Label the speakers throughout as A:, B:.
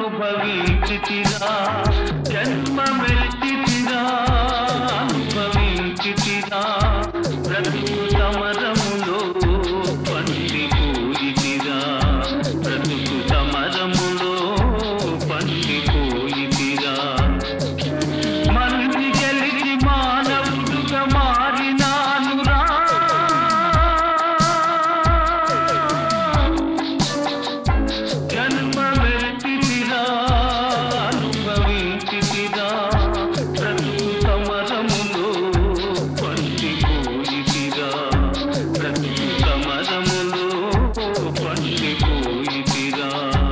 A: అనుభవించితిరా జన్మమెత్తితిరా అనుభవించితిరా బ్రతుకు సమరములో పండిపోయితిరా బ్రతుకు సమరములో పండిపోయితిరా మనిషి గెలిచి మానవుడుగా మారినానురా జన్మమెత్తితిరా అనుభవించితిరా బ్రతుకు సమరములో పండిపోయితిరా బ్రతుకు సమరములో పండిపోయితిరా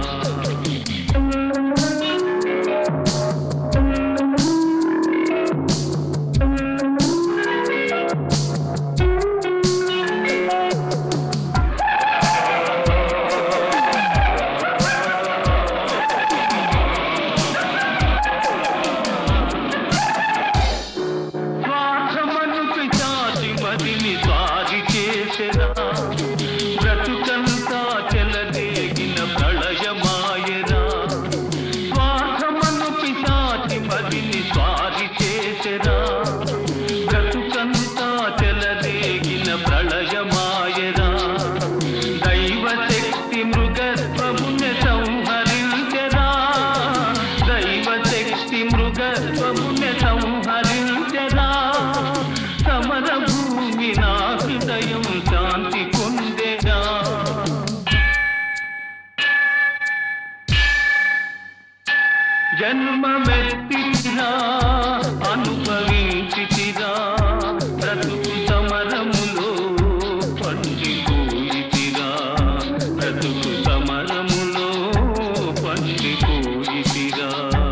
A: మదిని స్వారి చేసెరా బ్రతుకంతా చెలదేగిన ప్రళయమాయరా స్వార్థమను పిశాచి మదిని స్వారి చేసెరా బ్రతుకంతా చెలదేగిన ప్రళయమాయరా దైవశక్తి మృగత్వముని సంహరించెరా దైవశక్తి మృగత్వముని సంహరించెరా సమర భూమి నా హృదయం శాంతి పొందెరా జన్మమెత్తితిరా అనుభవించితిరా బ్రతుకు సమరములో పండిపోయితిరా బ్రతుకు సమరములో పండిపోయితిరా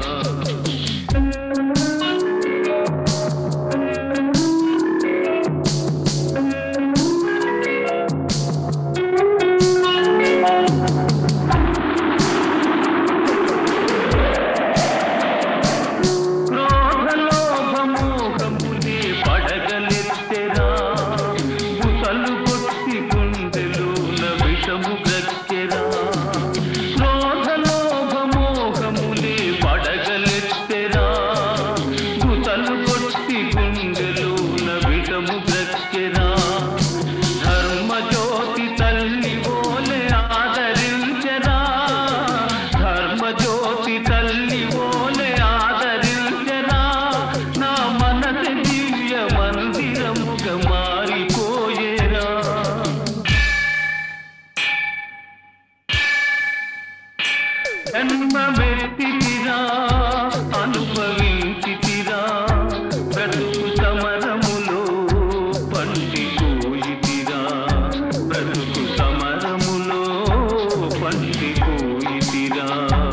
A: ధర్మజ్యోతి తల్లి ఓలే ఆదరించెరా ధర్మజ్యోతి తల్లి ఓలే ఆదరించెరా నా మనసు దివ్య మందిరముగా మారిపోయేరా జన్మమెత్తితిరా అనుభవించితిరా బ్రతుకు సమరములో పండిపోయితిరా బ్రతుకు సమరములో పండిపోయితిరా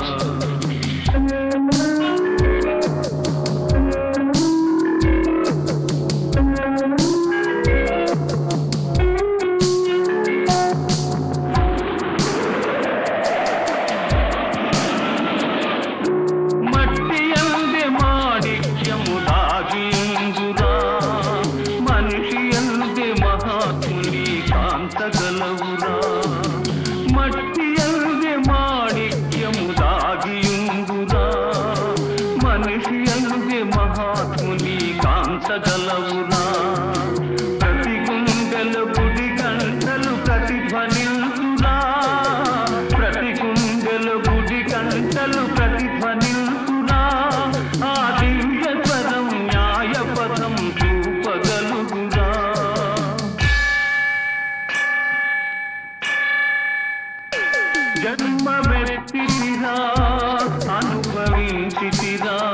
A: మట్టి అందే మాణిక్యము దాగిందురా మనిషి అందే మహాత్ముని కాంతగలవురా మట్టి అందే మాణిక్యము దాగిందురా మనిషి అందే మహాత్ముని కాంతగలవురా ప్రతి గుండెల గుడి గంటలు ప్రతిధ్వనిల్చురా ప్రతి గుండెల గుడి గంటలు ప్రతిధ్వనిల్చురా ఆ దివ్య స్వరం న్యాయ పదం చూపగలుగురా జన్మమెత్తితిరా అనుభవించితిరా